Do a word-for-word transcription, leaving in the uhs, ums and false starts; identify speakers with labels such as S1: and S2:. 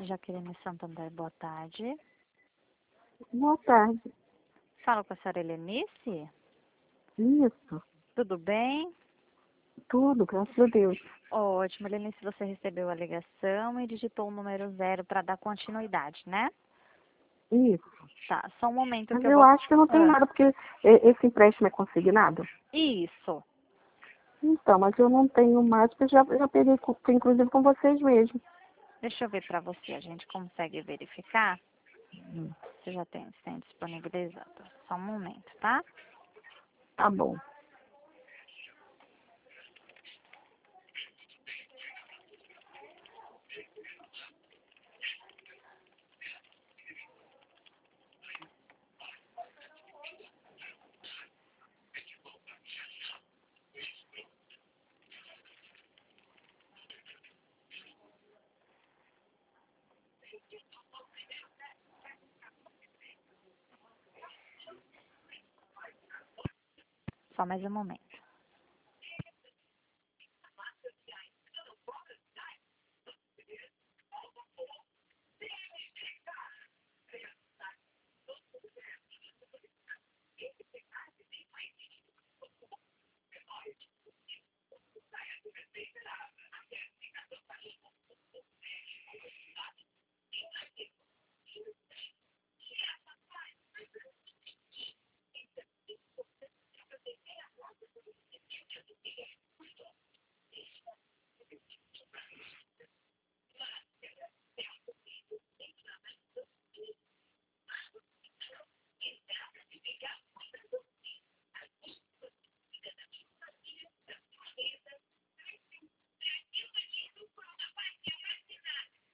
S1: Jaqueline Santander, boa tarde.
S2: Boa tarde.
S1: Falo com a senhora Helenice?
S2: Isso,
S1: Tudo bem?
S2: tudo, graças a Deus.
S1: Ótimo, Helenice, você recebeu a ligação e digitou o número zero para dar continuidade, né?
S2: Isso.
S1: Tá, só um momento
S2: Mas
S1: que eu
S2: eu
S1: vou...
S2: acho que não tem
S1: Ah,
S2: nada, porque e- esse empréstimo é consignado.
S1: Isso.
S2: Então, mas eu não tenho mais, porque eu já, já peguei, com- inclusive, com vocês mesmo.
S1: Deixa eu ver para você, a gente consegue verificar
S2: Hum,
S1: se já tem, se tem disponibilizado. Só um momento, tá?
S2: Tá bom.
S1: Só mais um momento.